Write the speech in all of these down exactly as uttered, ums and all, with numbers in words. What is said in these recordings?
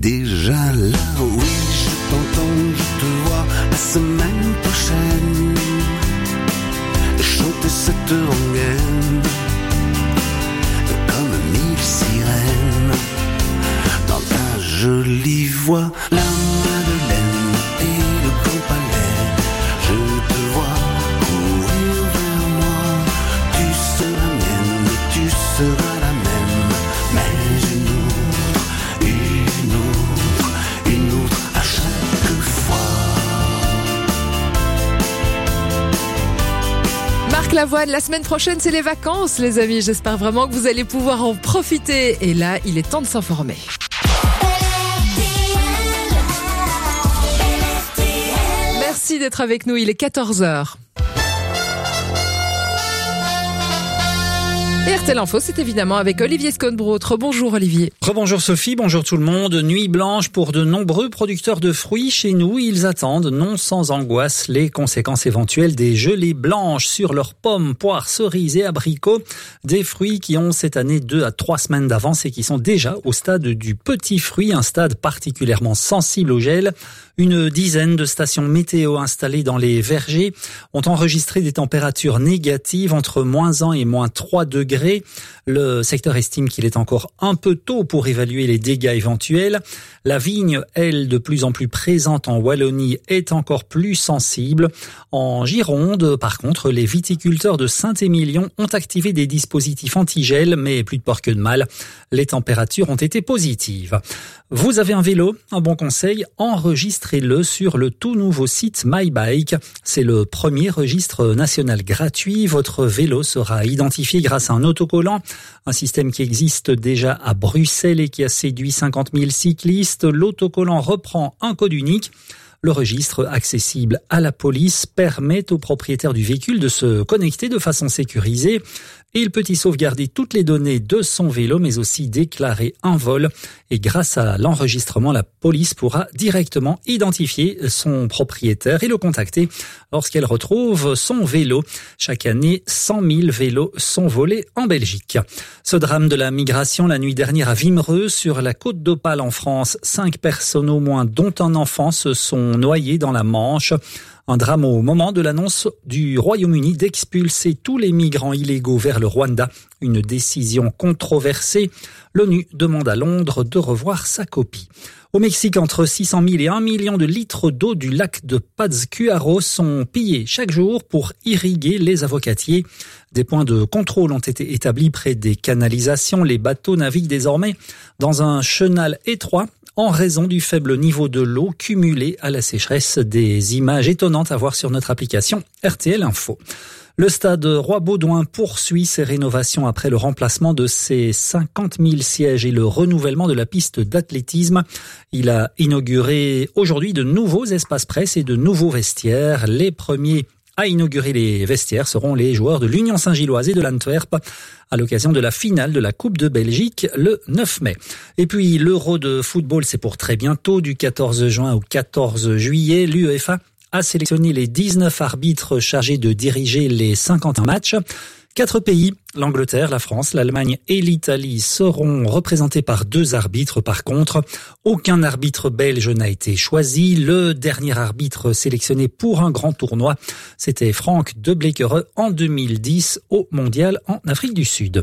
déjà là. Oui, je t'entends, je te vois la semaine prochaine chanter cette rengaine comme mille sirènes dans ta jolie voix. La Madeleine et le Grand Palais, je te vois courir vers moi. Tu seras mienne, tu seras la même, mais une autre, une autre, une autre à chaque fois. Marc Lavoine, la semaine prochaine, c'est les vacances, les amis. J'espère vraiment que vous allez pouvoir en profiter. Et là, il est temps de s'informer. Merci d'être avec nous, il est quatorze heures. Et R T L Info, c'est évidemment avec Olivier Sconbrout. Bonjour Olivier. Rebonjour Sophie, bonjour tout le monde. Nuit blanche pour de nombreux producteurs de fruits. Chez nous, ils attendent, non sans angoisse, les conséquences éventuelles des gelées blanches sur leurs pommes, poires, cerises et abricots. Des fruits qui ont cette année deux à trois semaines d'avance et qui sont déjà au stade du petit fruit, un stade particulièrement sensible au gel. Une dizaine de stations météo installées dans les vergers ont enregistré des températures négatives entre moins un et moins trois degrés. Le secteur estime qu'il est encore un peu tôt pour évaluer les dégâts éventuels. La vigne, elle, de plus en plus présente en Wallonie, est encore plus sensible. En Gironde, par contre, les viticulteurs de Saint-Émilion ont activé des dispositifs anti-gel, mais plus de peur que de mal. Les températures ont été positives. Vous avez un vélo? Un bon conseil, enregistrez-le sur le tout nouveau site MyBike. C'est le premier registre national gratuit. Votre vélo sera identifié grâce à un autocollant, un système qui existe déjà à Bruxelles et qui a séduit cinquante mille cyclistes. L'autocollant reprend un code unique. Le registre, accessible à la police, permet au propriétaire du véhicule de se connecter de façon sécurisée. Et il peut y sauvegarder toutes les données de son vélo, mais aussi déclarer un vol. Et grâce à l'enregistrement, la police pourra directement identifier son propriétaire et le contacter lorsqu'elle retrouve son vélo. Chaque année, cent mille vélos sont volés en Belgique. Ce drame de la migration la nuit dernière à Wimereux, sur la côte d'Opale en France, cinq personnes au moins, dont un enfant, se sont noyées dans la Manche. Un drame au moment de l'annonce du Royaume-Uni d'expulser tous les migrants illégaux vers le Rwanda. Une décision controversée. L'ONU demande à Londres de revoir sa copie. Au Mexique, entre six cent mille et un million de litres d'eau du lac de Pátzcuaro sont pillés chaque jour pour irriguer les avocatiers. Des points de contrôle ont été établis près des canalisations. Les bateaux naviguent désormais dans un chenal étroit en raison du faible niveau de l'eau cumulé à la sécheresse. Des images étonnantes à voir sur notre application R T L Info. Le stade Roi-Baudouin poursuit ses rénovations après le remplacement de ses cinquante mille sièges et le renouvellement de la piste d'athlétisme. Il a inauguré aujourd'hui de nouveaux espaces presse et de nouveaux vestiaires. Les premiers à inaugurer les vestiaires seront les joueurs de l'Union Saint-Gilloise et de l'Antwerp à l'occasion de la finale de la Coupe de Belgique le neuf mai. Et puis l'Euro de football, c'est pour très bientôt, du quatorze juin au quatorze juillet. L'UEFA a sélectionné les dix-neuf arbitres chargés de diriger les cinquante et un matchs. Quatre pays, l'Angleterre, la France, l'Allemagne et l'Italie, seront représentés par deux arbitres. Par contre, aucun arbitre belge n'a été choisi. Le dernier arbitre sélectionné pour un grand tournoi, c'était Frank de Bleeckere en deux mille dix au Mondial en Afrique du Sud.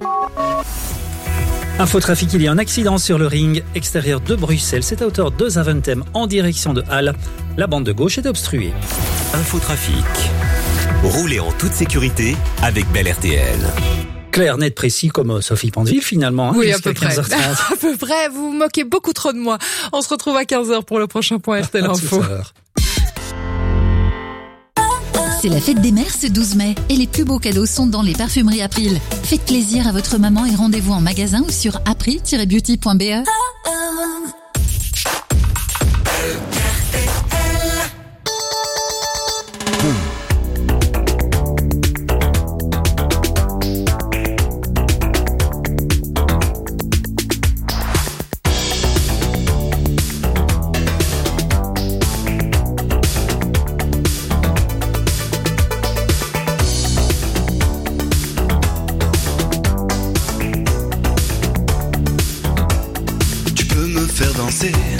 Infotrafic, il y a un accident sur le ring extérieur de Bruxelles. C'est à hauteur de Zaventem en direction de Halle. La bande de gauche est obstruée. Infotrafic. Roulez en toute sécurité avec Bel R T L. Clair, net, précis comme Sophie Pandeville finalement. Hein, oui, à peu près. quinze heures trente. À peu près, vous vous moquez beaucoup trop de moi. On se retrouve à quinze heures pour le prochain point R T L Info. C'est la fête des mères ce douze mai et les plus beaux cadeaux sont dans les parfumeries April. Faites plaisir à votre maman et rendez-vous en magasin ou sur april tiret beauty point b e.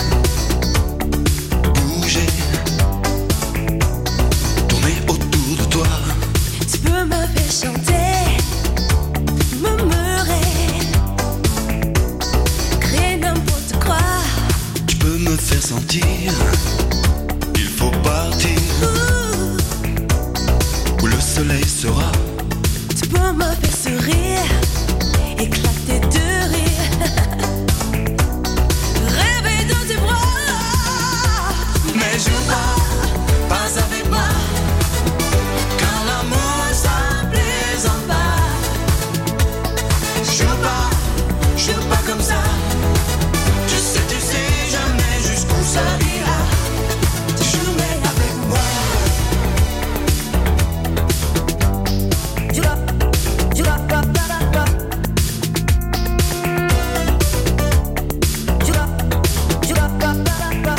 bouger, tourner autour de toi. Tu peux me faire chanter, murmurer, créer n'importe quoi. Tu peux me faire sentir, il faut partir, Ouh. où le soleil sera. Tu peux me faire sourire, éclater de rire, rêver dans tes bras. Mais joue pas, pas avec moi, car l'amour ça plaisante pas. Joue pas, joue pas comme ça. Tu sais, tu sais jamais jusqu'où ça ira. Jouer avec moi. Tu vas, tu vas, pas, pas, pas, pas. Tu vas, tu vas, pas, pas, pas, pas.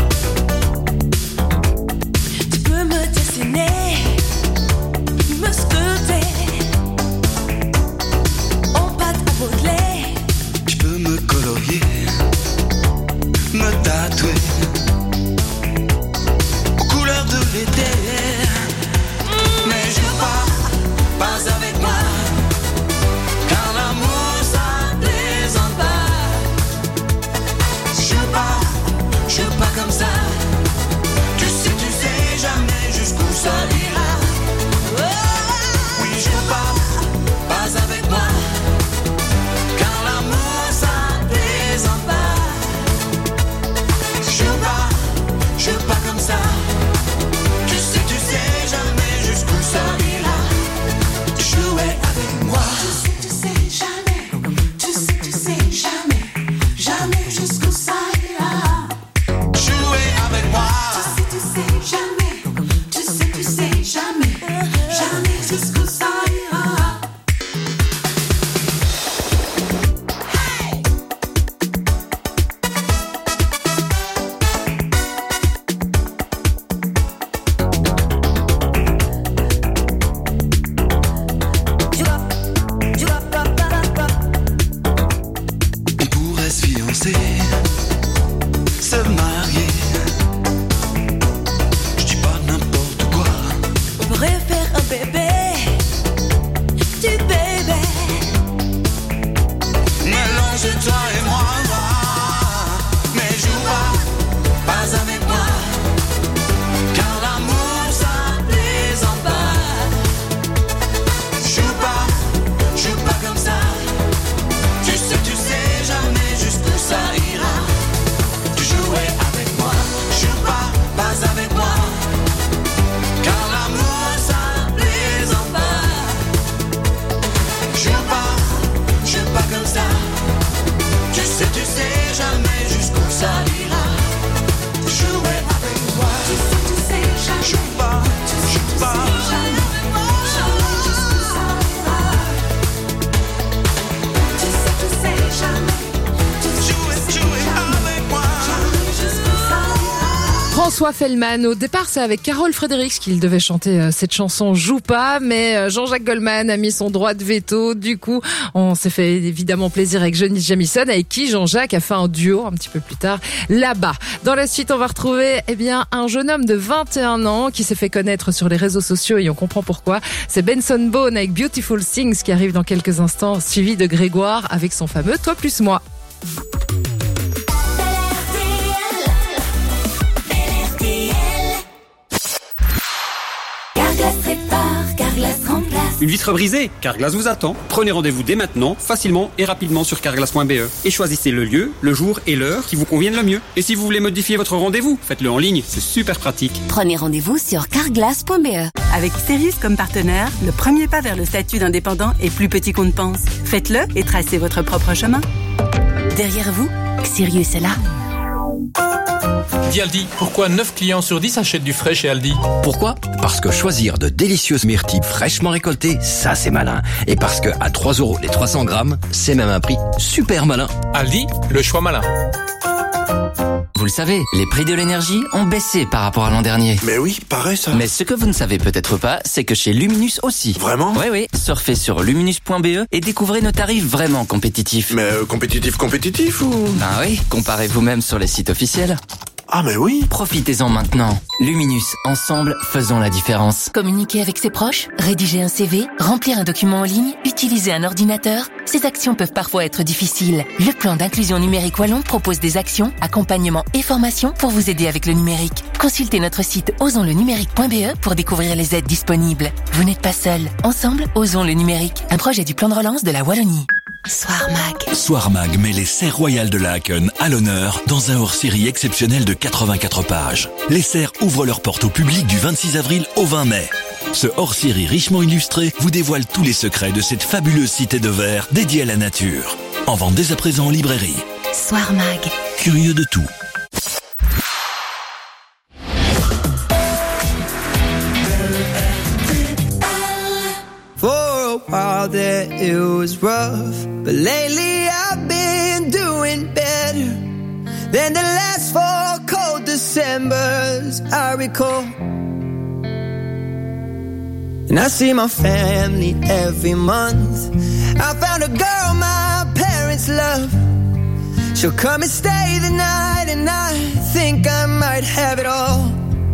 Tu peux me dessiner, me sculpter en pâte à modeler. Tu peux me colorier, me tatouer aux couleurs de l'été. Mais joue pas, pas avec moi, car l'amour ça plaisante pas. Joue pas, joue pas comme ça. Tu sais, tu sais jamais jusqu'où ça ira. Oui, joue pas, pas avec moi, car l'amour ça plaisante pas. Joue pas, joue pas comme ça. Tu sais, tu sais jamais jusqu'où ça ira. Jouer avec moi. Tu sais jamais, tu sais, tu sais jamais, jamais jusqu'où ça ira. Jouer avec moi. Tu sais, tu sais jamais, tu sais, tu sais jamais, jamais jusqu'où ça ira. Tu vas, tu vas, pas, pas, pas, pas. On pourrait se fiancer, se marier. Je dis pas n'importe quoi. On pourrait faire un bébé, du bébé. Mélange toi et moi, moi. Mais joue pas, pas avec moi, car l'amour ça plaisante pas. Joue pas, joue pas comme ça. Tu sais, tu sais jamais jusqu'où ça ira. Tu jouais avec moi. Joue pas, pas avec moi, car l'amour ça plaisante pas. Joue pas, joue pas comme ça. Tu sais, tu sais jamais jusqu'où ça ira. Jouer avec moi. Tu sais, tu sais jamais, Joue pas, joue pas. jamais, jamais jusqu'où ça ira. Tu sais, tu sais jamais, tu sais, Jouer, tu sais jouer jamais, avec moi. jamais jusqu'où ça ira. François Fellman, au départ c'est avec Carole Fredericks qu'il devait chanter euh, cette chanson Joue pas, mais euh, Jean-Jacques Goldman a mis son droit de veto. Du coup, on s'est fait évidemment plaisir avec Johnny Jamison, avec qui Jean-Jacques a fait un duo un petit peu plus tard là-bas. Dans la suite, on va retrouver eh bien un jeune homme de vingt et un ans qui s'est fait connaître sur les réseaux sociaux et on comprend pourquoi. C'est Benson Boone avec Beautiful Things qui arrive dans quelques instants, suivi de Grégoire avec son fameux Toi plus moi. Carglass répare, Carglass remplace. Une vitre brisée, Carglass vous attend. Prenez rendez-vous dès maintenant, facilement et rapidement sur carglass point b e et choisissez le lieu, le jour et l'heure qui vous conviennent le mieux. Et si vous voulez modifier votre rendez-vous, faites-le en ligne, c'est super pratique. Prenez rendez-vous sur carglass point b e. Avec Sirius comme partenaire, le premier pas vers le statut d'indépendant est plus petit qu'on ne pense. Faites-le et tracez votre propre chemin. Derrière vous, Sirius est là. Dis Aldi, pourquoi neuf clients sur dix achètent du frais chez Aldi? Pourquoi? Parce que choisir de délicieuses myrtilles fraîchement récoltées, ça c'est malin. Et parce que à trois euros les trois cents grammes, c'est même un prix super malin. Aldi, le choix malin. vous le savez, les prix de l'énergie ont baissé par rapport à l'an dernier. Mais oui, pareil ça. Mais ce que vous ne savez peut-être pas, c'est que chez Luminus aussi. Vraiment ? Oui, oui. Surfez sur luminus point b e et découvrez nos tarifs vraiment compétitifs. Mais euh, compétitif, compétitif ou ? Ben oui, comparez vous-même sur les sites officiels. Ah mais oui. Profitez-en maintenant. Luminus, ensemble, faisons la différence. Communiquer avec ses proches, rédiger un C V, remplir un document en ligne, utiliser un ordinateur, ces actions peuvent parfois être difficiles. Le plan d'inclusion numérique wallon propose des actions, accompagnement et formation pour vous aider avec le numérique. Consultez notre site osons le numérique point b e pour découvrir les aides disponibles. Vous n'êtes pas seul. Ensemble, osons le numérique. Un projet du plan de relance de la Wallonie. Soir Mag. Soir Mag met les serres royales de Laken à l'honneur dans un hors-série exceptionnel de quatre-vingt-quatre pages. Les serres ouvrent leurs portes au public du vingt-six avril au vingt mai. Ce hors-série richement illustré vous dévoile tous les secrets de cette fabuleuse cité de verre dédiée à la nature. En vente dès à présent en librairie. Soir Mag. Curieux de tout. For a while there it was rough, but lately I've been doing better than the last four cold Decembers I recall. And I see my family every month. I found a girl my parents love. She'll come and stay the night, and I think I might have it all.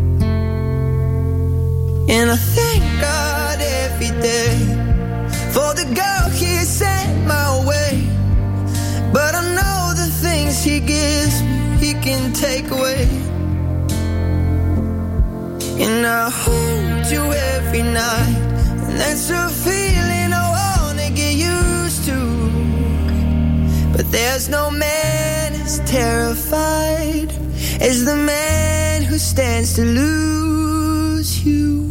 And I thank God every day for the girl He sent my way. But I know the things He gives me, He can take away. And I hold you every night, and that's a feeling I wanna get used to. But there's no man as terrified as the man who stands to lose you.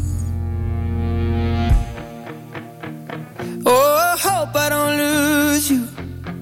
Oh, I hope I don't lose you.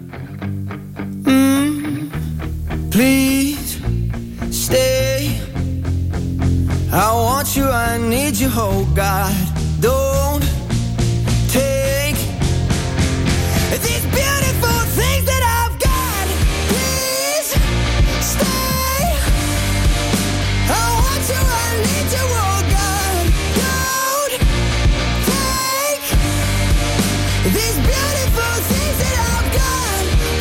Mm, please stay. I want you, I need you, oh God. Don't take these beautiful things that I've got. Please stay. I want you, I need you, oh God. Don't take these beautiful things that I've got.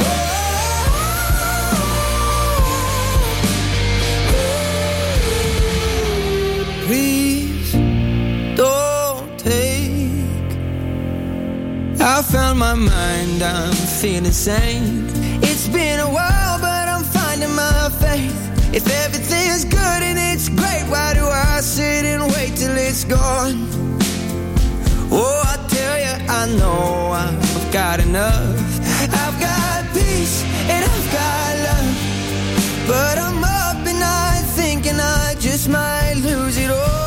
Oh, please don't take. I found my mind, I'm feeling sane. It's been a while, but I'm finding my faith. If everything's good and it's great, why do I sit and wait till it's gone? Oh, I tell you, I know I've got enough. I've got peace and I've got love. But I'm up at night thinking I just might lose it all.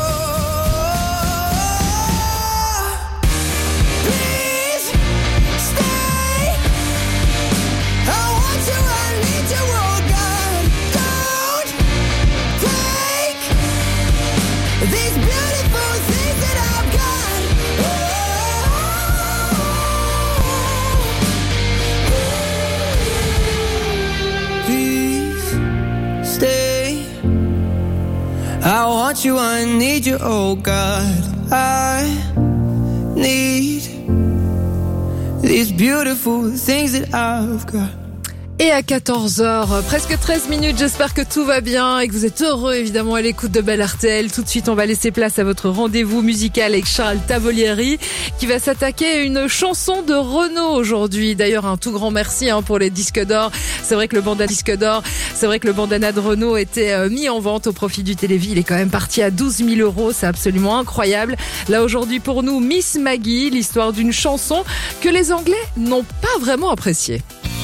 Please stay. I want you, I need you, oh God. Don't take these beautiful things that I've got. Please stay. I want you, I need you, oh God. I need these beautiful things that I've got. Et à quatorze heures, presque treize minutes, j'espère que tout va bien et que vous êtes heureux évidemment à l'écoute de Belle R T L. Tout de suite, on va laisser place à votre rendez-vous musical avec Charles Tavolieri qui va s'attaquer à une chanson de Renaud aujourd'hui. D'ailleurs, un tout grand merci hein, pour les disques d'or. C'est vrai que le bandana disque d'or, c'est vrai que le bandana de Renaud était euh, mis en vente au profit du Télévis. Il est quand même parti à douze mille euros, c'est absolument incroyable. Là aujourd'hui pour nous, Miss Maggie, l'histoire d'une chanson que les Anglais n'ont pas vraiment appréciée.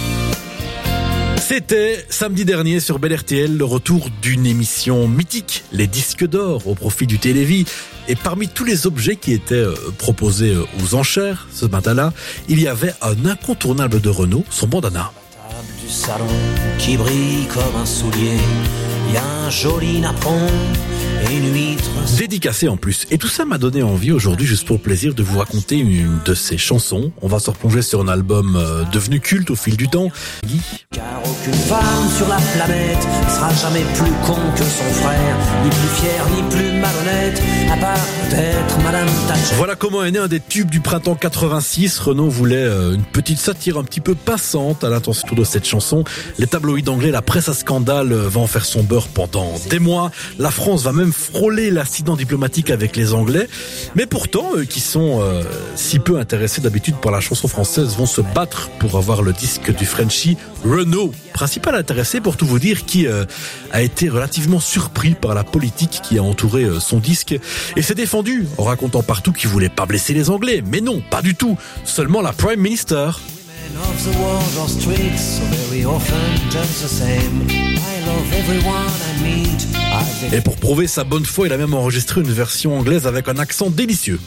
C'était samedi dernier sur Belle R T L le retour d'une émission mythique, les disques d'or au profit du Télévis. Et parmi tous les objets qui étaient proposés aux enchères ce matin-là, il y avait un incontournable de Renaud, son bandana. Table du salon qui brille comme un soulier, il y a un un joli napon et une huître. Dédicacé en plus. Et tout ça m'a donné envie aujourd'hui, juste pour le plaisir, de vous raconter une de ces chansons. On va se replonger sur un album euh, devenu culte au fil du temps. Guy. Car aucune femme sur la planète ne sera jamais plus con que son frère, ni plus fier, ni plus malhonnête, à part peut-être Madame Thatcher. Voilà comment est né un des tubes du printemps quatre-vingt-six. Renaud voulait euh, une petite satire un petit peu passante à l'intention de cette chanson. Les tabloïds anglais, la presse à scandale euh, va en faire son beurre pendant des mois. La France va même frôler l'incident diplomatique avec les Anglais. Mais pourtant, eux qui sont euh, si peu intéressés d'habitude par la chanson française vont se battre pour avoir le disque du Frenchie Renaud, principal intéressé pour tout vous dire, qui euh, a été relativement surpris par la politique qui a entouré euh, son disque et s'est défendu en racontant partout qu'il voulait pas blesser les Anglais. Mais non, pas du tout. Seulement la Prime Minister. Of the world or streets, so very often just the same. I love everyone I meet. Et pour prouver sa bonne foi, il a même enregistré une version anglaise avec un accent délicieux.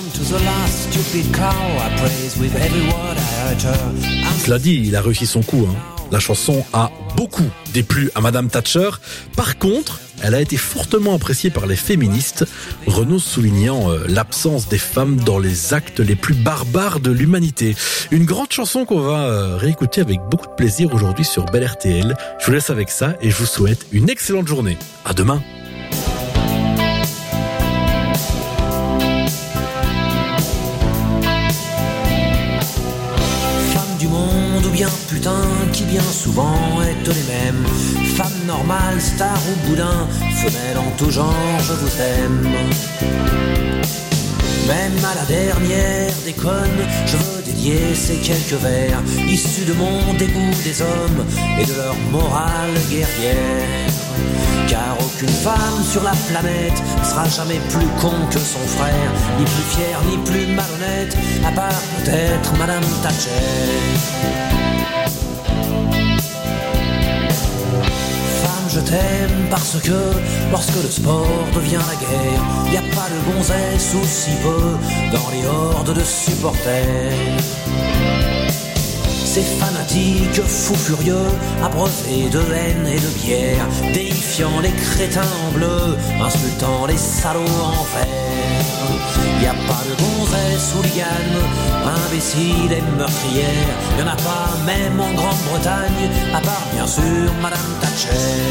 Cela dit, il a réussi son coup, hein. La chanson a beaucoup déplu à Madame Thatcher. Par contre, elle a été fortement appréciée par les féministes, Renaud soulignant euh, l'absence des femmes dans les actes les plus barbares de l'humanité. Une grande chanson qu'on va euh, réécouter avec beaucoup de plaisir aujourd'hui sur Bel R T L. Je vous laisse avec ça et je vous souhaite une excellente journée. À demain. Bien putain qui bien souvent est les mêmes. Femme normale, star ou boudin, femelle en tout genre, je vous aime. Même à la dernière déconne, je veux dédier ces quelques vers issus de mon dégoût des hommes et de leur morale guerrière. Car aucune femme sur la planète ne sera jamais plus con que son frère, ni plus fier, ni plus malhonnête, à part peut-être Madame Thatcher. Je t'aime parce que lorsque le sport devient la guerre, y a pas de gonzesse ou si peu dans les hordes de supporters. Ces fanatiques fous furieux, abreuvés de haine et de bière, déifiant les crétins en bleu, insultant les salauds en vert. Y a pas de gonzesse ou liane, imbécile et meurtrière, y en a pas même en Grande-Bretagne, à part bien sûr Madame Thatcher.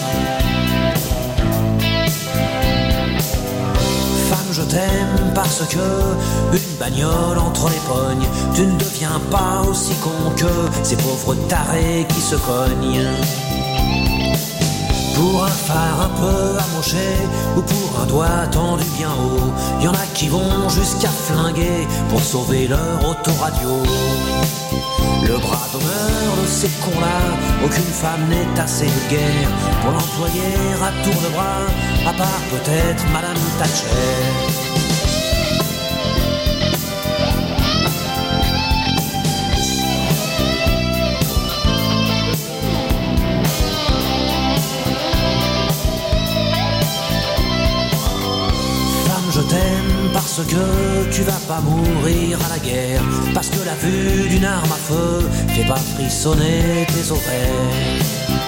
Femme, je t'aime parce que une bagnole entre les pognes, tu ne deviens pas aussi con que ces pauvres tarés qui se cognent. Pour un phare un peu amoché ou pour un doigt tendu bien haut, y en a qui vont jusqu'à flinguer pour sauver leur autoradio. Le bras d'honneur de ces cons-là, aucune femme n'est assez vulgaire pour l'employer à tour de bras, à part peut-être Madame Thatcher. Je t'aime parce que tu vas pas mourir à la guerre, parce que la vue d'une arme à feu fait pas frissonner tes ovaires,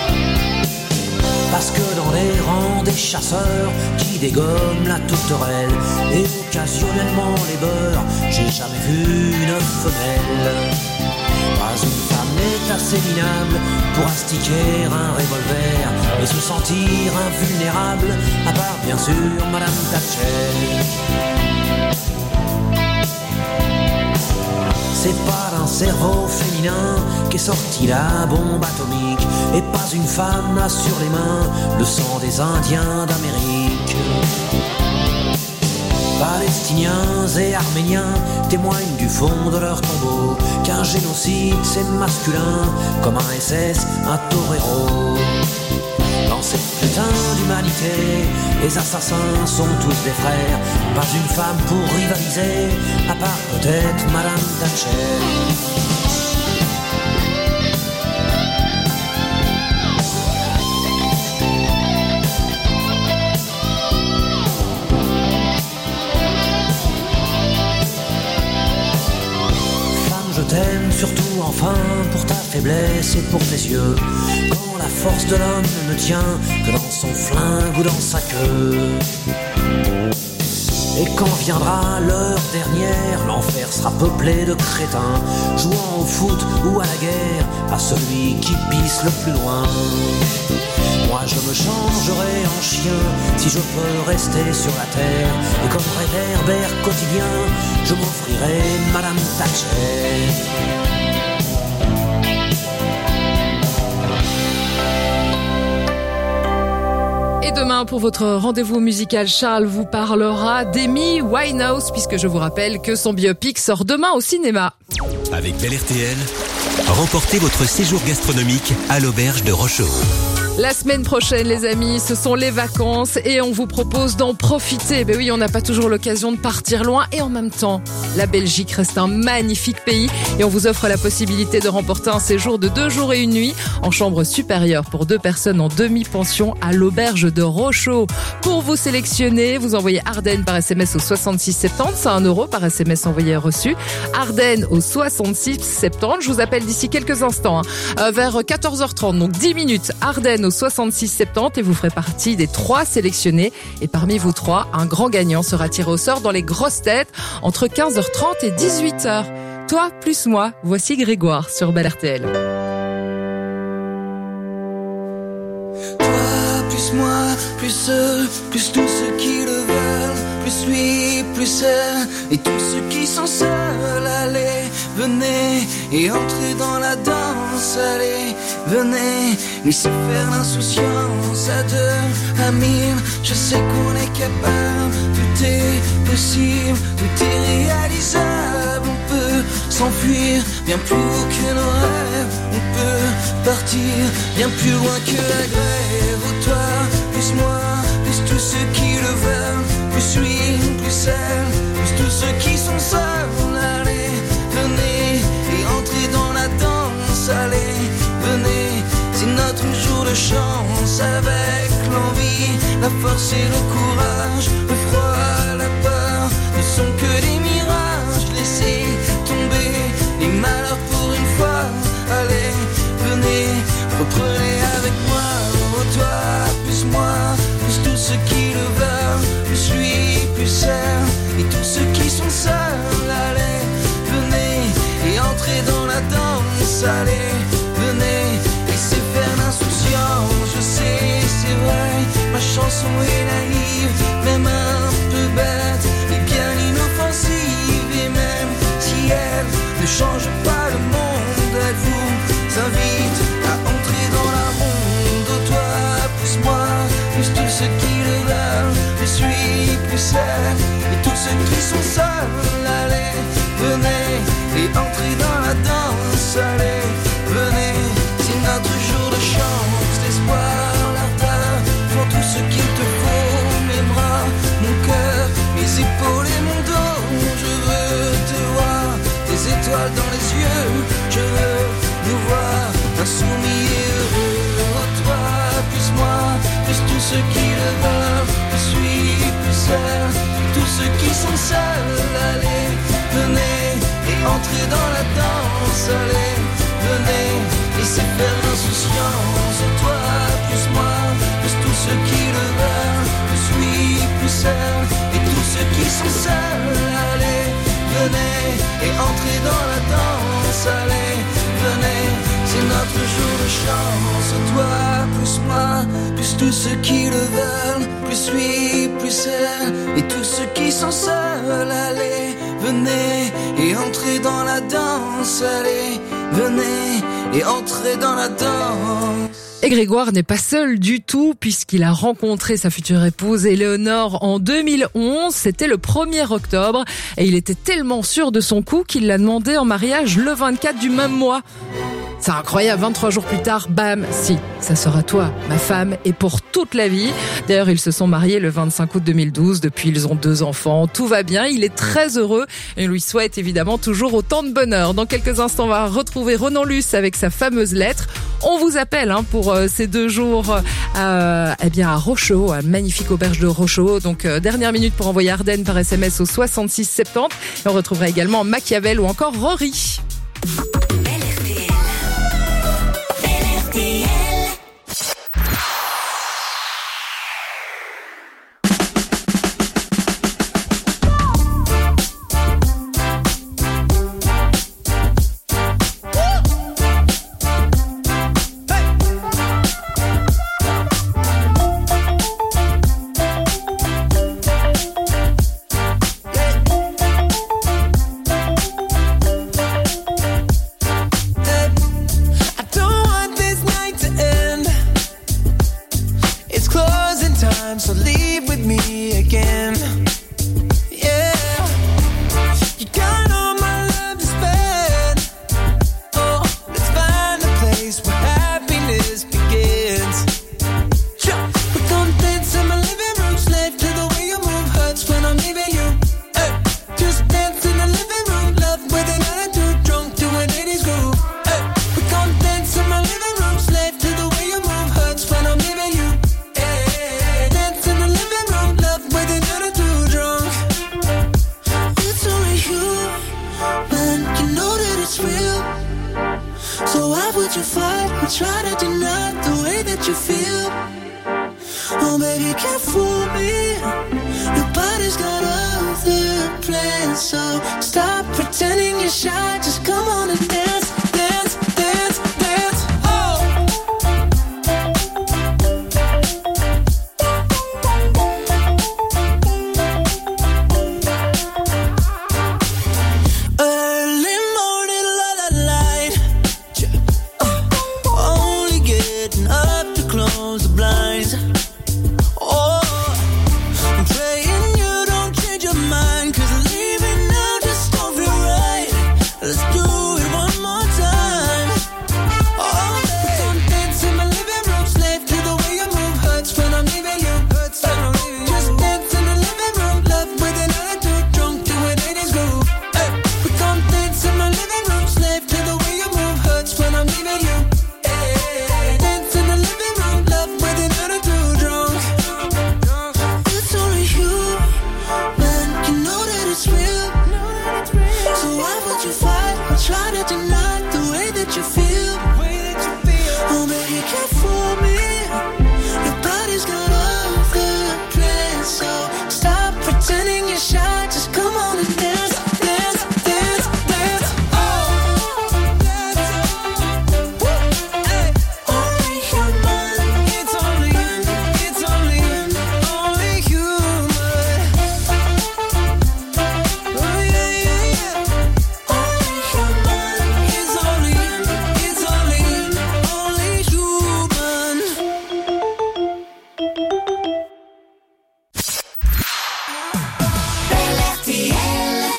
parce que dans les rangs des chasseurs qui dégomment la tourterelle et occasionnellement les beurs, j'ai jamais vu une femelle. Pas une femme n'est assez minable pour astiquer un revolver et se sentir invulnérable, à part bien sûr Madame Thatcher. C'est pas d'un cerveau féminin qu'est sortie la bombe atomique, et pas une femme n'a sur les mains le sang des Indiens d'Amérique. Palestiniens et Arméniens témoignent du fond de leur tombeau qu'un génocide c'est masculin comme un S S, un torero. Dans cette putain d'humanité, les assassins sont tous des frères, pas une femme pour rivaliser, à part peut-être Madame Thatcher. Je t'aime surtout en enfin pour ta faiblesse et pour tes yeux, quand la force de l'homme ne tient que dans son flingue ou dans sa queue. Et quand viendra l'heure dernière, l'enfer sera peuplé de crétins, jouant au foot ou à la guerre, à celui qui pisse le plus loin. Moi je me changerai en chien, si je peux rester sur la terre, et comme réverbère quotidien, je m'offrirai Madame Thatcher. Et demain, pour votre rendez-vous musical, Charles vous parlera d'Amy Winehouse, puisque je vous rappelle que son biopic sort demain au cinéma. Avec Bel R T L, remportez votre séjour gastronomique à l'auberge de Rochehaut. La semaine prochaine, les amis, ce sont les vacances et on vous propose d'en profiter. Ben oui, on n'a pas toujours l'occasion de partir loin et en même temps, la Belgique reste un magnifique pays et on vous offre la possibilité de remporter un séjour de deux jours et une nuit en chambre supérieure pour deux personnes en demi-pension à l'auberge de Rochehaut. Pour vous sélectionner, vous envoyez Ardennes par S M S au soixante-six soixante-dix, c'est un euro par S M S envoyé et reçu. Ardennes au soixante-six soixante-dix, je vous appelle d'ici quelques instants, hein, euh, vers quatorze heures trente, donc dix minutes, Ardennes au soixante-six soixante-dix et vous ferez partie des trois sélectionnés. Et parmi vous trois, un grand gagnant sera tiré au sort dans les grosses têtes entre quinze heures trente et dix-huit heures. Toi plus moi, voici Grégoire sur Bel R T L. Toi plus moi, plus eux, plus tous ceux qui le veulent, plus lui, plus elle, et tous ceux qui sont seuls. Allez, venez et entrez dans la danse. Allez, venez, laissez faire l'insouciance à deux, à mille. Je sais qu'on est capable, tout est possible, tout est réalisable. On peut s'enfuir bien plus haut que nos rêves. On peut partir bien plus loin que la grève. Oh, toi, plus moi, plus tous ceux qui le veulent, plus lui, plus elle, plus tous ceux qui sont seuls. Allez, venez et entrez dans la danse. Allez, venez, c'est notre jour de chance. Avec l'envie, la force et le courage, le froid, la peur ne sont que des mirages. Laissez tomber les malheurs pour une fois. Allez, venez, reprenez avec moi. Oh, toi, plus moi, plus tous ceux qui le veulent, plus lui, plus elle, et tous ceux qui sont seuls. Allez, venez et entrez dans la danse. Allez, venez, laissez faire l'insouciance. Je sais, c'est vrai, ma chanson est naïve, même un peu bête, et bien inoffensive. Et même si elle ne change pas le monde, elle vous invite à entrer dans la ronde. Oh, toi, plus moi, plus tous ceux qui le veulent, plus lui, plus elle, et tous ceux qui sont seuls. Allez, venez et entrez dans la danse. Allez, venez, c'est notre jour de chance, d'espoir, l'ardeur, pour tout ce qu'il te faut. Mes bras, mon cœur, mes épaules et mon dos. Je veux te voir, tes étoiles dans les yeux. Je veux nous voir insoumis et heureux. Oh, toi, plus moi, plus tous ceux qui le veulent, plus lui, plus elle, tous ceux qui sont seuls. Allez, venez et entrez dans la danse. Allez, venez, laissez faire l'insouciance. Toi, plus moi, plus tous ceux qui le veulent, plus lui, plus elle, et tous ceux qui sont seuls. Allez, venez et entrez dans la danse. Allez, venez, c'est notre jour de chance. Toi, plus moi, plus tous ceux qui le veulent, plus lui, plus elle, et tous ceux qui sont seuls. Allez, venez et entrez dans la danse. Allez, venez et entrez dans la danse. Et Grégoire n'est pas seul du tout puisqu'il a rencontré sa future épouse Éléonore en deux mille onze. C'était le premier octobre et il était tellement sûr de son coup qu'il l'a demandé en mariage le vingt-quatre du même mois. C'est incroyable, vingt-trois jours plus tard, bam, si, ça sera toi, ma femme, et pour toute la vie. D'ailleurs, ils se sont mariés le vingt-cinq août deux mille douze, depuis ils ont deux enfants, tout va bien, il est très heureux et lui souhaite évidemment toujours autant de bonheur. Dans quelques instants, on va retrouver Ronan Luce avec sa fameuse lettre. On vous appelle hein, pour euh, ces deux jours euh, eh bien à Rochehaut, à magnifique auberge de Rochehaut. Donc euh, dernière minute pour envoyer Ardennes par S M S au soixante-six soixante-dix. Et on retrouvera également Machiavel ou encore Rory. L R T time, so leave with me again. Yeah, you got all my love to spend. Oh, let's find a place where happiness begins. Sure. We're gonna dance in my living room, slave to the way you move hurts when I'm leaving you. Hey, just dance in the living room, love with an attitude, drunk to an eighties groove. Hey, we're gonna dance in my living room, slave to the way you move hurts when I'm leaving you. Hey, dance in the living room, love with an attitude, drunk. It's only you, man, you know that it's real. So why would you fight or try to deny the way that you feel? Oh baby, can't fool me. Your body's got other plans, so stop pretending you're shy. Just come on and dance, dance, dance, dance. Oh. Early morning, la la light. Uh, only getting up to close the blinds. Oh, I'm praying you don't change your mind, 'cause leaving now just don't feel right. Let's do it one more time. Oh, baby, I'm dancing in my living room, slave to the way you move hurts when I'm leaving you. Hurts when I'm leaving you. Just dance in the living room, love with an attitude, drunk to an eighties groove. Hey, we gon' dance in my living room, slave to the way you move hurts when I'm leaving you. Hey, dance in the living room, love with an attitude, drunk. It's only you, man, you know that it's real. So why would you fight or try to deny the way that you feel? Oh baby, you can't fool me. Your body's got other plans, so stop pretending you're shy. Just come on and dance, dance, dance, dance. Oh, hey, only human. It's only you, it's only you, only human. Oh yeah, yeah, yeah. Only human. It's only you, it's only you, only human. Belle R T L.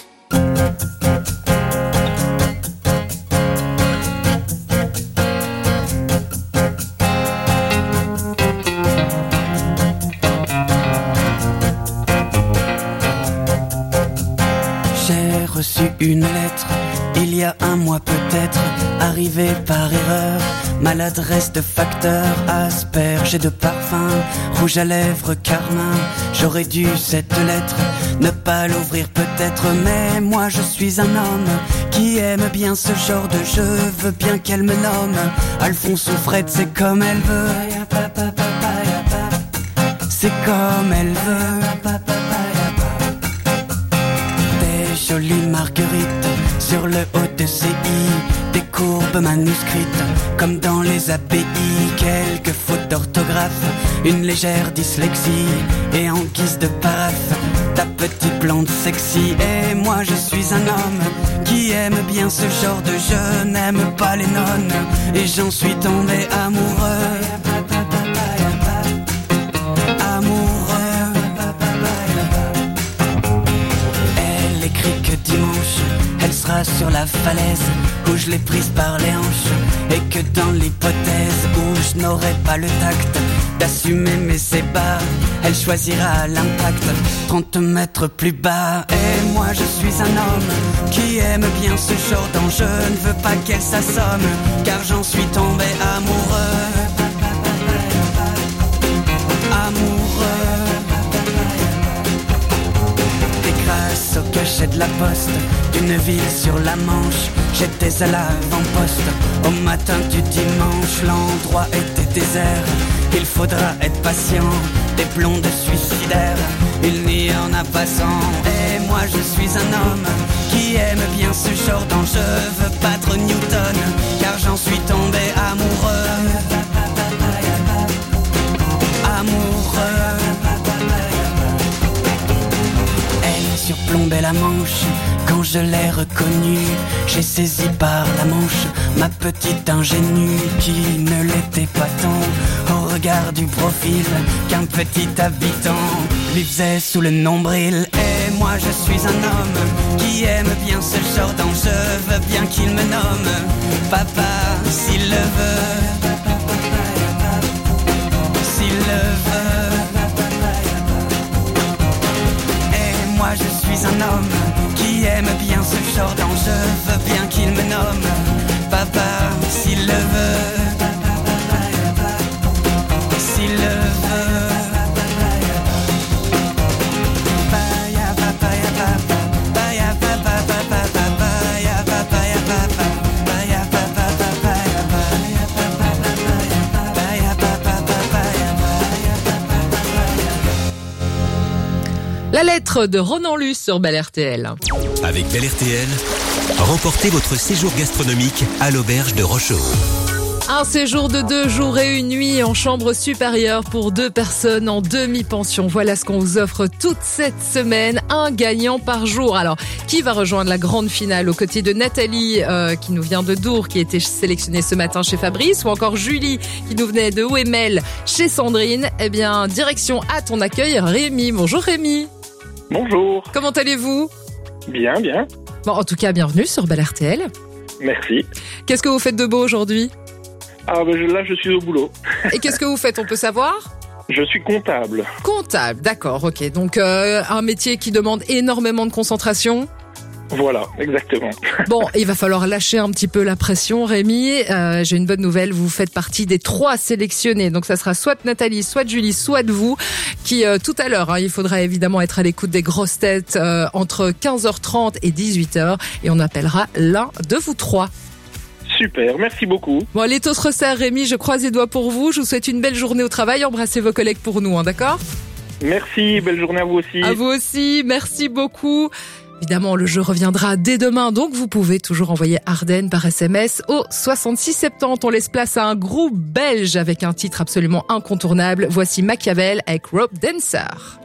J'ai reçu une lettre, il y a un mois peut-être, arrivée par erreur. Maladresse de facteur, asperge et de parfum, rouge à lèvres, carmin. J'aurais dû cette lettre ne pas l'ouvrir peut-être, mais moi je suis un homme qui aime bien ce genre de jeu. Veux bien qu'elle me nomme Alphonse ou Fred, c'est comme elle veut. C'est comme elle veut. Des jolies marguerites sur le haut de ses i, des courbes manuscrites comme dans les A P I, quelques fautes d'orthographe, une légère dyslexie, et en guise de paraphe, ta petite blonde sexy. Et moi je suis un homme qui aime bien ce genre de jeu, n'aime pas les nonnes, et j'en suis tombé amoureux. Amoureux. Elle écrit que dimanche elle sera sur la falaise où je l'ai prise par les hanches, et que dans l'hypothèse où je n'aurai pas le tact d'assumer mes ébats, elle choisira l'impact trente mètres plus bas. Et moi je suis un homme qui aime bien ce genre d'enjeu, ne veux pas qu'elle s'assomme, car j'en suis tombé amoureux. Amoureux. Et grâce au cachet de la poste d'une ville sur la Manche, j'étais à l'avant-poste. Au matin du dimanche, l'endroit était désert. Il faudra être patient, des blondes suicidaires, il n'y en a pas cent. Et moi je suis un homme qui aime bien ce genre d'enjeu, veux battre Newton, car j'en suis tombé amoureux. Amoureux. Elle surplombe tombait la Manche. Quand je l'ai reconnu, j'ai saisi par la manche ma petite ingénue qui ne l'était pas tant au regard du profil qu'un petit habitant lui faisait sous le nombril. Et moi je suis un homme qui aime bien ce genre d'enjeu, veux bien qu'il me nomme papa s'il le veut, s'il le veut. Et moi je suis un homme qui aime bien ce genre d'enjeu, veux bien qu'il me nomme papa s'il le veut, s'il le veut. La lettre de Ronan Luce sur Bel R T L. Avec Bel R T L, remportez votre séjour gastronomique à l'auberge de Rochehaut. Un séjour de deux jours et une nuit en chambre supérieure pour deux personnes en demi-pension. Voilà ce qu'on vous offre toute cette semaine. Un gagnant par jour. Alors, qui va rejoindre la grande finale aux côtés de Nathalie, euh, qui nous vient de Dour, qui était sélectionnée ce matin chez Fabrice, ou encore Julie, qui nous venait de Ouémel chez Sandrine? Eh bien, direction à ton accueil, Rémi. Bonjour Rémi. Bonjour. Comment allez-vous? Bien, bien. Bon, en tout cas, bienvenue sur Bel R T L. Merci. Qu'est-ce que vous faites de beau aujourd'hui? Ah ben là, je suis au boulot. Et qu'est-ce que vous faites, on peut savoir? Je suis comptable. Comptable, d'accord, ok. Donc, euh, un métier qui demande énormément de concentration. Voilà, exactement. Bon, il va falloir lâcher un petit peu la pression, Rémi. Euh, j'ai une bonne nouvelle, vous faites partie des trois sélectionnés. Donc, ça sera soit Nathalie, soit Julie, soit de vous, qui euh, tout à l'heure, hein, il faudra évidemment être à l'écoute des grosses têtes euh, entre quinze heures trente et dix-huit heures. Et on appellera l'un de vous trois. Super, merci beaucoup. Bon, les taux se resserrent, Rémi, je croise les doigts pour vous. Je vous souhaite une belle journée au travail. Embrassez vos collègues pour nous, hein, d'accord? Merci, belle journée à vous aussi. À vous aussi, merci beaucoup. Évidemment, le jeu reviendra dès demain, donc vous pouvez toujours envoyer Ardennes par S M S au soixante-six soixante-dix. On laisse place à un groupe belge avec un titre absolument incontournable. Voici Machiavel avec Rope Dancer.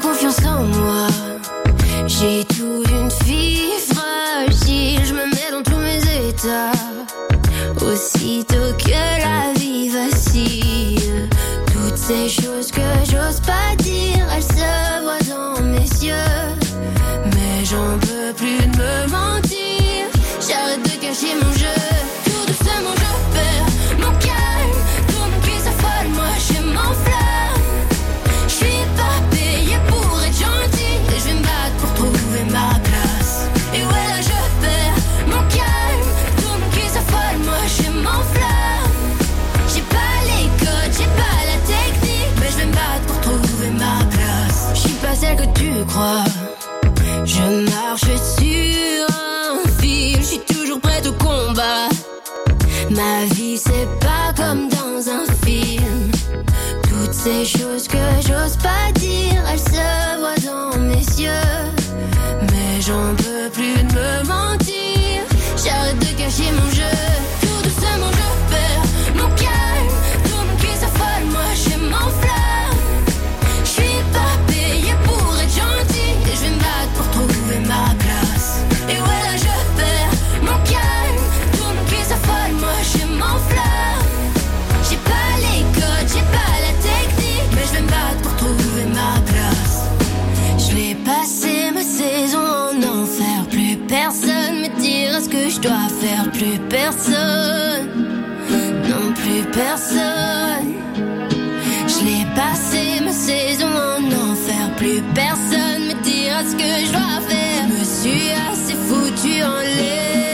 confiance en moi. J'ai tout d'une fille fragile, je me mets dans tous mes états. Aussitôt que la vie vacille, toutes ces choses que j'ose pas dire, elles se voient dans mes yeux. Mais j'en peux plus de me mentir, j'arrête de cacher mon jeu. Tout doucement je perds mon calme, tout mon qui s'affole, moi je m'enflamme. Je suis pas payée pour être gentille, et je vais me battre pour trouver ma place. Et ouais là je perds mon calme, tout mon qui s'affole, moi je m'enflamme. J'ai pas les codes, j'ai pas la technique, mais je vais me battre pour trouver ma place. Je suis pas celle que tu crois, je marche sur un fil, je suis toujours prête au combat. Ma vie c'est pas comme dans un film. Toutes ces choses que j'ose pas dire, elles se voient dans mes yeux. Mais j'en peux plus de me mentir, j'arrête de cacher mon jeu. Tout doucement je perds mon calme, tout mon qui s'affole, moi je m'enflamme. Je suis pas payée pour être gentille, et je vais me battre pour trouver ma place. Et ouais là je perds mon calme, tout mon qui s'affole, moi je m'enflamme. J'ai pas les codes, j'ai pas la technique, mais je vais me battre pour trouver ma place. Je vais passer ma saison en enfer, plus personne me dira ce que je dois faire, plus personne, non plus personne. Je l'ai passé ma saison en enfer, plus personne me dira ce que je dois faire. Je me suis assez foutu en l'air.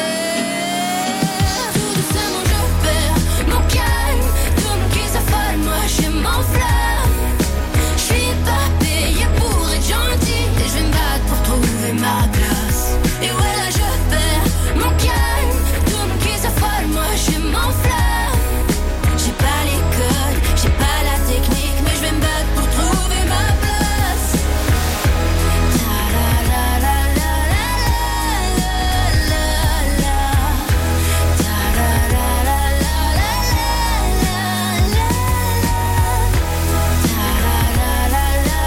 Tout doucement je perds mon calme, tout mon qui s'affole, moi je m'enflamme. Je suis pas payée pour être gentille, et je vais me battre pour trouver ma place. Et ouais là je perds mon calme, tout mon qui s'affole, moi je m'enflamme. J'ai pas les codes, j'ai pas la technique, mais je vais me battre pour trouver ma place. Ta la la la la la la la la. Ta la la la la la la la la. Ta la la la la la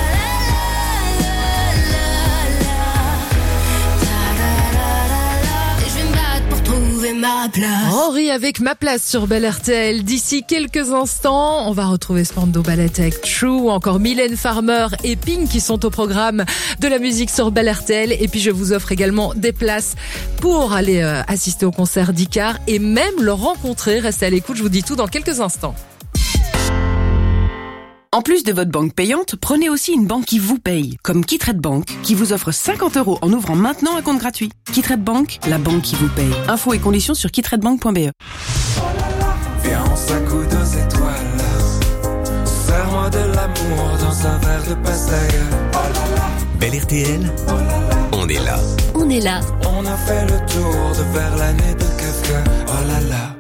la la la. Ta la la la la. Et je vais me battre pour trouver ma place. Henri avec Ma place sur Bel R T L. D'ici quelques instants, on va retrouver Spandau Ballet avec True, ou encore Mylène Farmer et Pink qui sont au programme de la musique sur Bel R T L. Et puis je vous offre également des places pour aller euh, assister au concert d'Icar et même le rencontrer. Restez à l'écoute, je vous dis tout dans quelques instants. En plus de votre banque payante, prenez aussi une banque qui vous paye, comme KeyTrade Bank, qui vous offre cinquante euros en ouvrant maintenant un compte gratuit. KeyTrade Bank, la banque qui vous paye. Infos et conditions sur keytradebank point b e. Viens, on s'accoude aux étoiles. Serre-moi de l'amour dans un verre de pastaga. Bel R T L, on est là. On est là. On a fait le tour de Verlaine et de Kafka. Oh là là.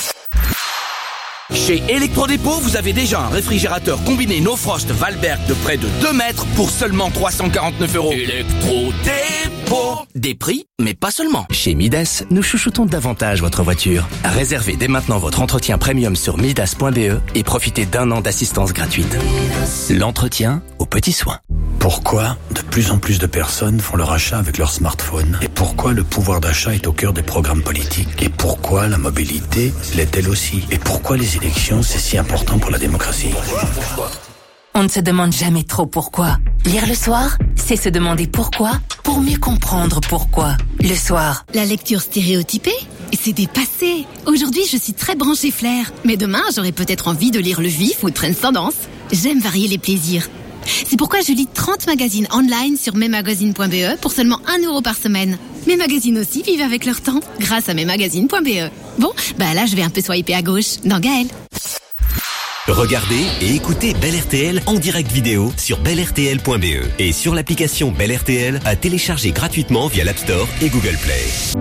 Chez Electrodépôt, vous avez déjà un réfrigérateur combiné No Frost Valberg de près de deux mètres pour seulement trois cent quarante-neuf euros. Electrodépôt. Des prix, mais pas seulement. Chez Midas, nous chouchoutons davantage votre voiture. Réservez dès maintenant votre entretien premium sur midas point b e et profitez d'un an d'assistance gratuite. L'entretien aux petits soins. Pourquoi de plus en plus de personnes font leur achat avec leur smartphone? Et pourquoi le pouvoir d'achat est au cœur des programmes politiques? Et pourquoi la mobilité l'est-elle aussi? Et pourquoi les élections, c'est si important pour la démocratie? On ne se demande jamais trop pourquoi. Lire le soir, c'est se demander pourquoi pour mieux comprendre pourquoi. Le soir. La lecture stéréotypée, c'est dépassé. Aujourd'hui, je suis très branchée flair. Mais demain, j'aurai peut-être envie de lire Le Juif ou Trends Tendance. J'aime varier les plaisirs. C'est pourquoi je lis trente magazines online sur mesmagazines point b e pour seulement un euro par semaine. Mes magazines aussi vivent avec leur temps, grâce à mesmagazines point b e. Bon, bah là je vais un peu swiper à gauche, dans Gaël. Regardez et écoutez Bel R T L en direct vidéo sur bel r t l point b e et sur l'application Bel R T L à télécharger gratuitement via l'App Store et Google Play.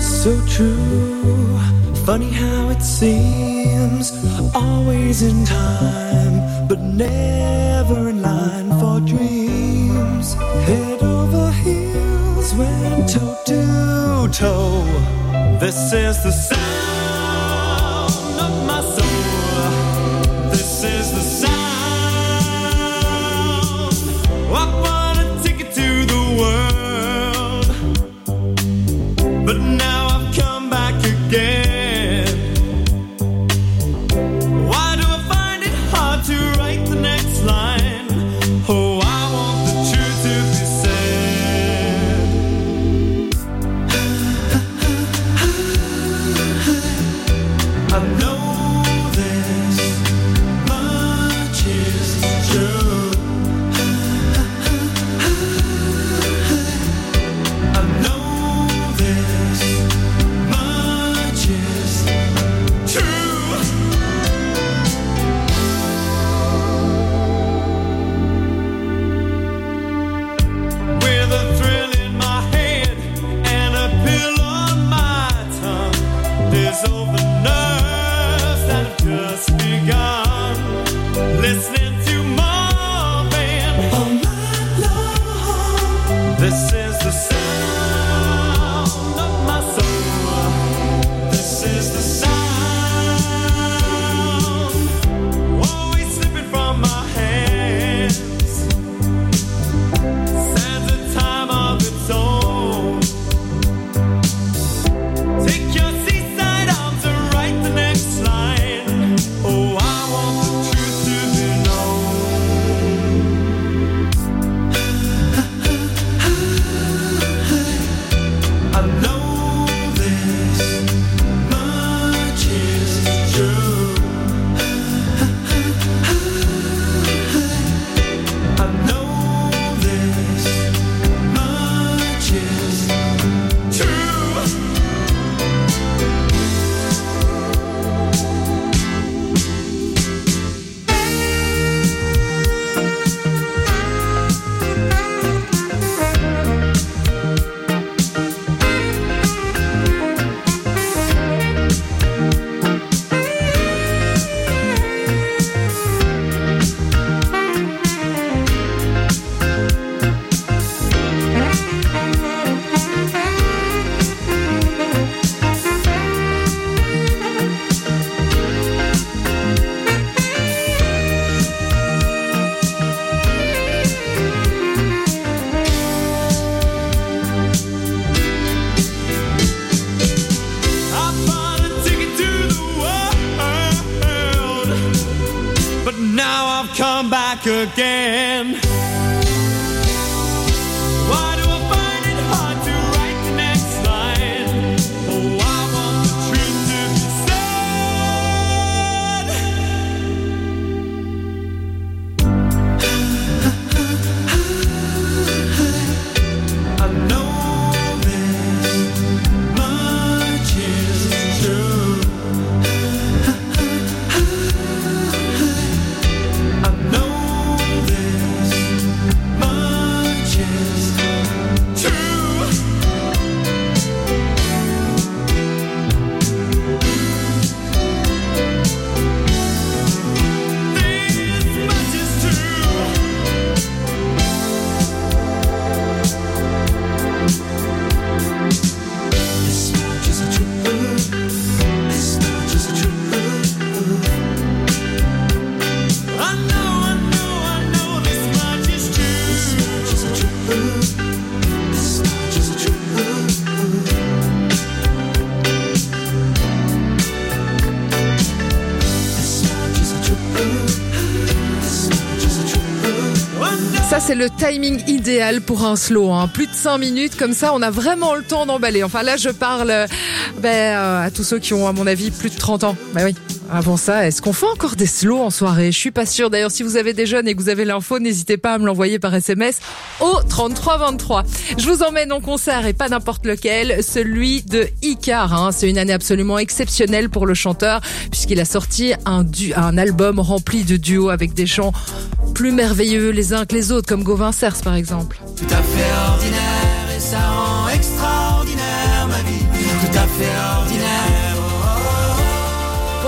So true, funny how it seems, always in time, but never in line for dreams. Head over heels, went toe to toe. This is the sound of my soul. This is the sound. I wanna take it to the world, but now I've come back again. Why do I find it hard to write the next line? Oh, I want the truth to be said. I know this much is true. I know this much is true. With a thrill in my head and a pill on my tongue, there's over nerves that have just begun. Listening to Marvin all night long. This is the sound of my soul. This is the sound, always slipping from my hands. Stands a time of its own. Take your seaside arms and write the next line. Oh, I want the truth to be known. I know this much is true. I know this much is true. I bought a ticket to the world, but now I've come back again. Why do I find it hard to write the next line? Oh, I want the truth to be said. I know this much is true. I know this much is true. This much is true. This much is true. This much is true. I know, I know, I know this much is true. This much is true. This much is true. This much is true. This much is true. Ça, c'est le timing idéal pour un slow. Hein. Plus de cinq minutes, comme ça, on a vraiment le temps d'emballer. Enfin, là, je parle euh, ben, euh, à tous ceux qui ont, à mon avis, plus de trente ans. Ben oui. Avant ça, est-ce qu'on fait encore des slows en soirée? Je suis pas sûre. D'ailleurs, si vous avez des jeunes et que vous avez l'info, n'hésitez pas à me l'envoyer par S M S au trente-trois vingt-trois. Je vous emmène en concert et pas n'importe lequel, celui de Icar. Hein. C'est une année absolument exceptionnelle pour le chanteur puisqu'il a sorti un, du- un album rempli de duos avec des chants plus merveilleux les uns que les autres, comme Gauvin Cers par exemple. Tout à fait ordinaire et ça rend extraordinaire ma vie. Tout à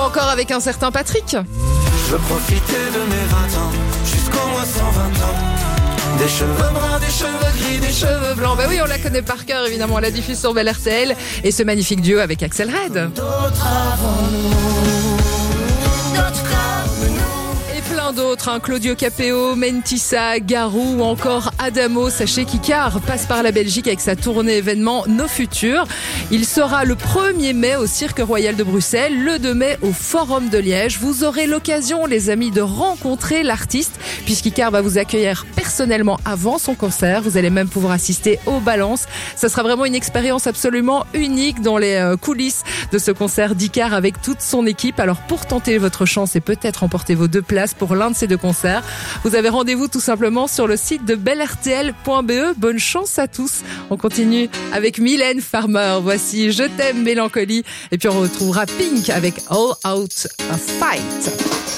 encore avec un certain Patrick. Je veux profiter de mes vingt ans jusqu'au moins cent vingt ans. Des cheveux bruns, des cheveux gris, des cheveux blancs. Bah oui, on la connaît par cœur, évidemment. On la diffuse sur Bel R T L. Et ce magnifique duo avec Axel Red. D'autres avant nous, d'autres comme nous. Plein d'autres, hein. Claudio Capéo, Mentissa, Garou ou encore Adamo. Sachez qu'Icare passe par la Belgique avec sa tournée événement Nos Futurs. Il sera le premier mai au Cirque Royal de Bruxelles, le deux mai au Forum de Liège. Vous aurez l'occasion, les amis, de rencontrer l'artiste puisqu'Icare va vous accueillir personnellement avant son concert. Vous allez même pouvoir assister aux balances. Ça sera vraiment une expérience absolument unique dans les coulisses de ce concert d'Icare avec toute son équipe. Alors pour tenter votre chance et peut-être remporter vos deux places pour l'un de ces deux concerts, vous avez rendez-vous tout simplement sur le site de bel r t l point b e. Bonne chance à tous. On continue avec Mylène Farmer. Voici Je t'aime Mélancolie. Et puis on retrouvera Pink avec All Out a Fight.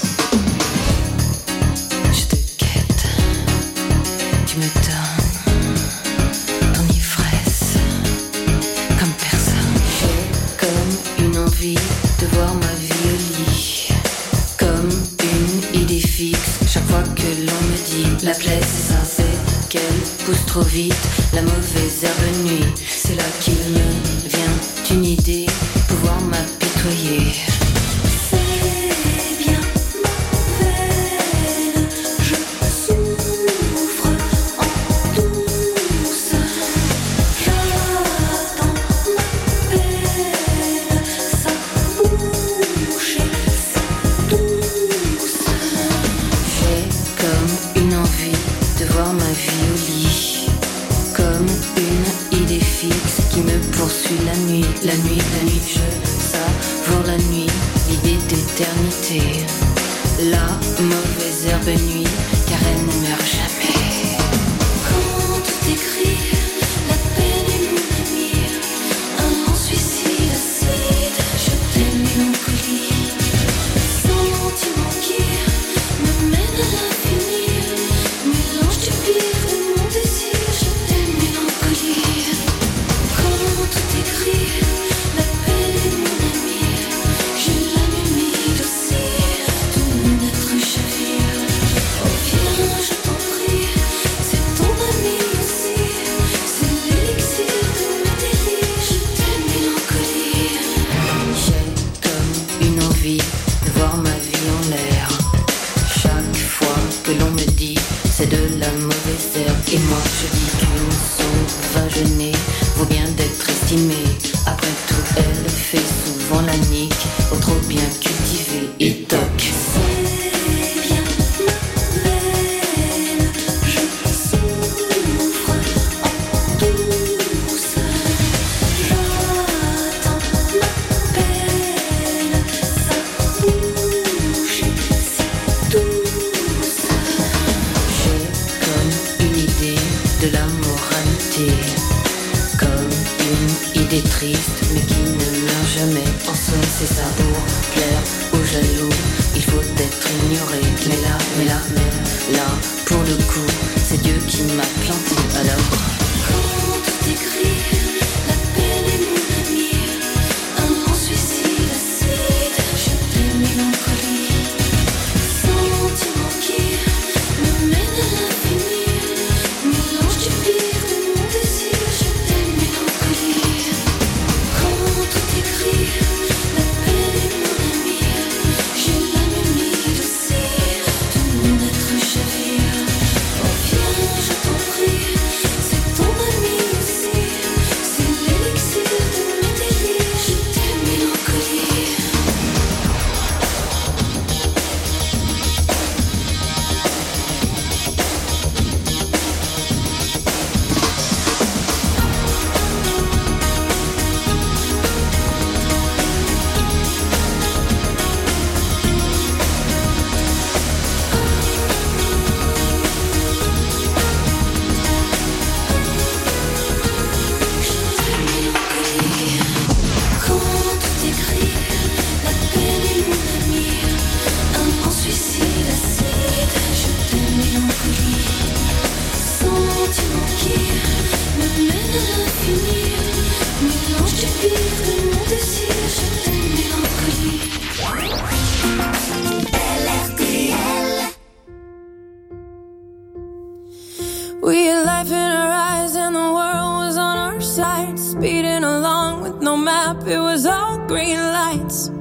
Je te quête, tu me donnes ton ivresse comme personne. J'ai comme une envie de voir ma vie au lit, comme une idée fixe. Chaque fois que l'on me dit la plaie c'est ça, c'est qu'elle pousse trop vite. La mauvaise herbe nuit, c'est là qu'il me vient une idée, pouvoir m'apitoyer. C'est bien ma veine, je souffre en douce. J'attends ma peine, sa bouche est douce. J'ai comme une envie de voir ma vie au lit, comme une idée fixe qui me poursuit la nuit, la nuit, la nuit. Je savoure la nuit, l'idée d'éternité. La mauvaise herbe nuit, car elle ne meurt jamais. Quand tout est gris, la peine est mon ami. Un lent suicide acide, je t'aime mélancolie. Sentiment qui me mène à l'infini, mélange du pire de mon désir, je t'aime mélancolie. Quand tout est gris, la peine est mon ami. J'ai l'âme humide aussi, tout mon être chavire. Oh viens, je t'en prie, c'est ton ami aussi. C'est l'élixir de mes délires, je t'aime mélancolie. J'ai comme une envie de voir ma vie en l'air. Chaque fois que l'on me dit c'est de la mauvaise herbe, et moi je dis qu'une sauvage née vaut bien d'être estimée. Après tout, elle fait souvent la nique au trop bien cultivé. Et toc. C'est bien ma veine, je souffre en douce. J'attends ma peine, sa bouche est si douce. J'ai comme une idée de la moralité, comme une idée triste mais qui ne meurt jamais. En somme c'est ça, pour plaire aux jaloux il faut être ignoré. Mais là, mais là, mais là, pour le coup c'est Dieu qui m'a planté. Alors quand tout est gris, la peine est mon ami. Un lent suicide acide, je t'aime mélancolie. Sentiment qui me mène à l'infini, mélange du pire de mon désir, je t'aime mélancolie. Quand tout est gris, la peine est mon ami. J'ai l'âme humide aussi, tout mon être chavire. Oh viens, je t'en prie, c'est ton ami aussi. it was all green lights.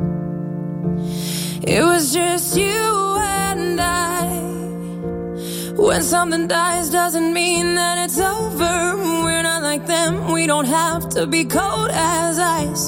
It was just you and I. When something dies doesn't mean that it's over. We're not like them, we don't have to be cold as ice.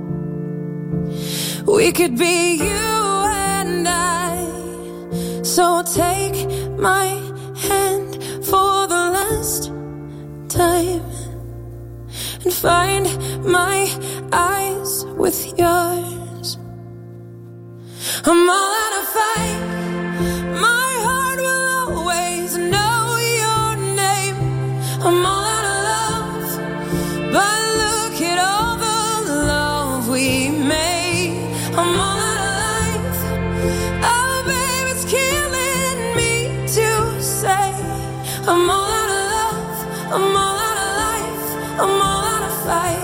We could be you and I. So take my hand for the last time and find my eyes with yours. I'm all out of fight. My heart will always know your name. I'm all out of love, but look at all the love we made. I'm all out of life. Oh, babe, it's killing me to say. I'm all out of love. I'm all out of life. I'm all out of fight.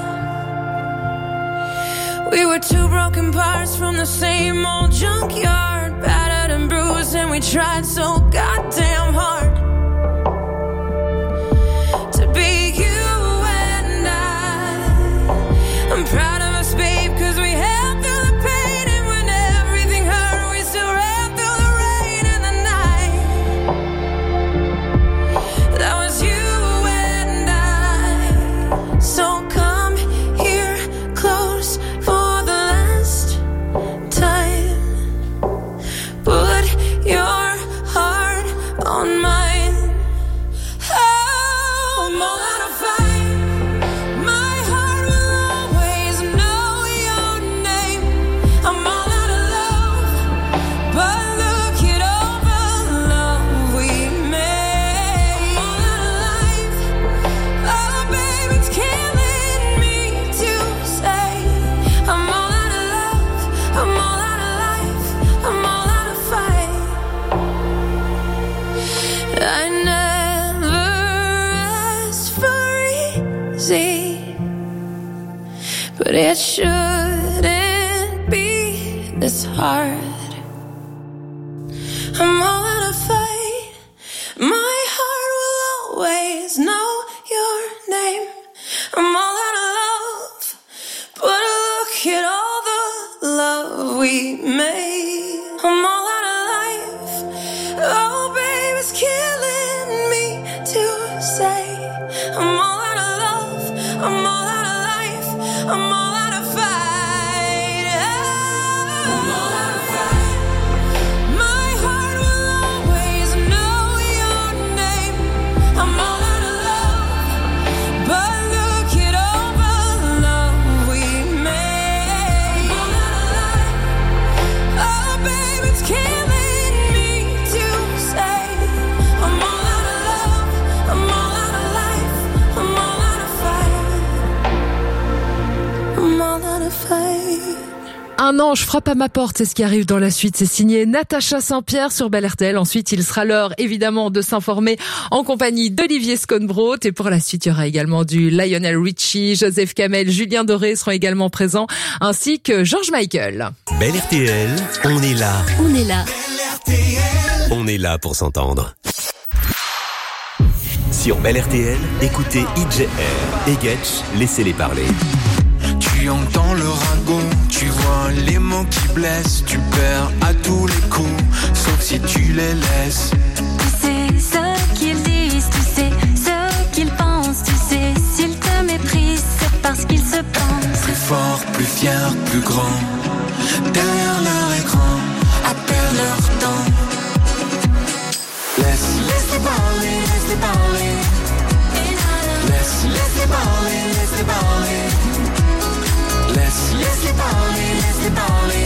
We were two broken parts from the same old junkyard, battered and bruised, and we tried so goddamn hard to be you and I. I'm proud of us, babe, cause we held through the pain, and when everything hurt, we still ran through the rain and the night. That was you and I. So come here close for the last time. Put your heart on mine. Oh, I'm all out of fight. My heart will always know your name. I'm all out of love, but look at all the love we made. I'm all out of life. Oh, babe, it's killing me to say. I'm all out of love. I'm all out of life. I'm all out of fight. I never asked for easy, but it shouldn't be this hard. I'm all out of fight. My heart will always know your name. I'm all out of love, but look at all the love we made. I'm all out of life. Oh, babe, it's killing me to say. I'm all out of love. I'm all out of life. I'm all out of fight. I'm all out of fight. My heart will always know your name. I'm all out of love, but look at all the love we made. I'm all out of life. Oh, babe, it's killing me to say. I'm all out of love. I'm all out of life. I'm all out of fight. I'm all out of fight. Un ange frappe à ma porte, c'est ce qui arrive dans la suite. C'est signé Natacha Saint-Pierre sur Bel R T L. Ensuite, il sera l'heure, évidemment, de s'informer en compagnie d'Olivier Sconbrot. Et pour la suite, il y aura également du Lionel Richie, Joseph Kamel, Julien Doré seront également présents, ainsi que George Michael. Bel R T L, on est là. On est là. On est là pour s'entendre. Sur Bel R T L, écoutez I J R et Getch, laissez-les parler. Tu entends le ragot, tu vois les mots qui blessent, tu perds à tous les coups, sauf si tu les laisses. Tu sais ce qu'ils disent, tu sais ce qu'ils pensent, tu sais s'ils te méprisent, c'est parce qu'ils se pensent. Plus fort, plus fier, plus grand, derrière leur écran, à perdre leur temps. Laisse, laisse-les parler, laisse-les parler. Laisse, laisse-les parler, laisse-les parler. Laisse, laisse-les parler, laisse-les parler.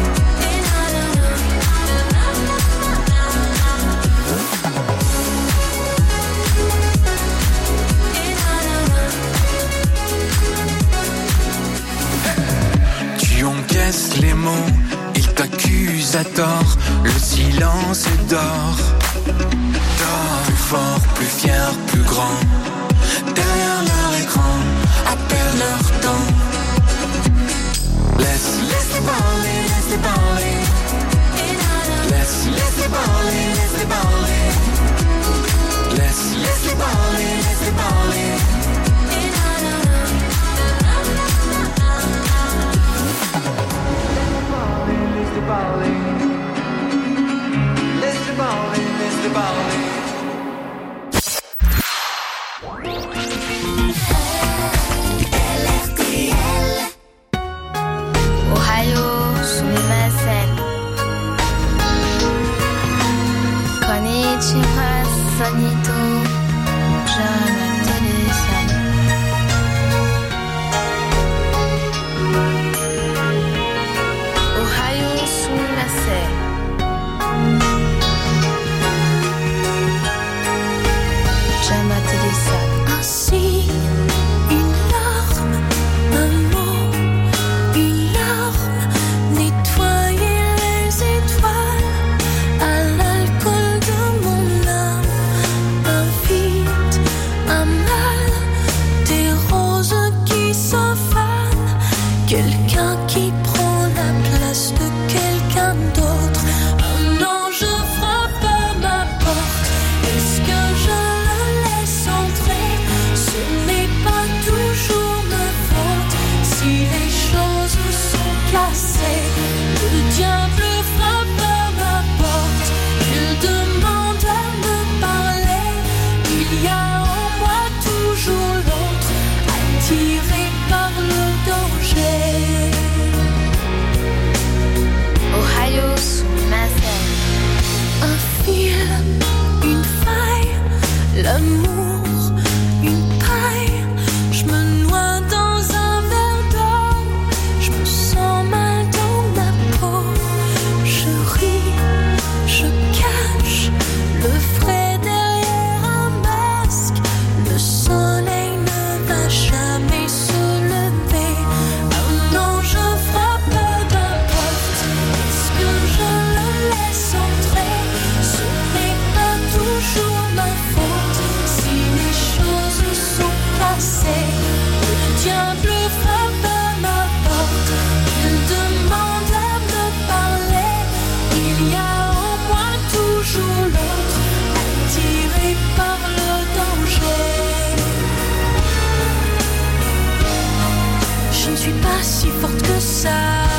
Tu encaisses les mots, ils t'accusent à tort, le silence est d'or. D'or, plus fort, plus fier, plus grand, derrière leur écran, à perdre leur temps. Laisse, laisse-les parler, laisse-les parler. Laisse, laisse-les parler, laisse-les parler. Laisse, laisse-les parler, laisse-les parler. parler. Laisse-le parler, laisse-le parler. Ohio, sumimasen. Konnichiwa, sonito. Jonathan. Ohio, sumimasen. Jonathan. Ainsi, une larme, un mot, une larme, nettoyer les étoiles à l'alcool de mon âme. Un vide, un mal, des roses qui s'en fanent, quelqu'un qui prend la place de quelqu'un d'autre. Un ange frappe à ma porte. Est-ce que je le laisse entrer? Ce n'est pas toujours ma faute si les choses sont cassées. Le diable frappe à ma porte. Il demande à me parler. Il y a en moi toujours l'autre, attiré par le danger. Ohio, sumimasen. Un fil, une faille, l'amour, une paille. Je me noie dans un verre d'eau. Je me sens mal dans ma peau. Je ris, je cache le vrai derrière un masque. Le soleil ne va jamais se lever. Un ange frappe à ma porte. Est-ce que je le laisse entrer? Ce n'est pas toujours ma faute si les choses sont cassées. Le diable frappe à ma porte. Il demande à me parler. Il y a en moi toujours l'autre, attiré par le danger. Je ne suis pas si forte que ça.